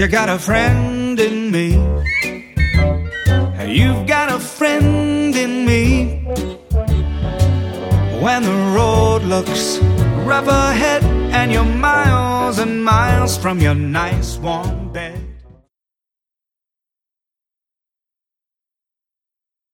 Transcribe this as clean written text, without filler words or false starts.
You got a friend in me. You've got a friend in me. When the road looks rough ahead and you're miles and miles from your nice warm bed.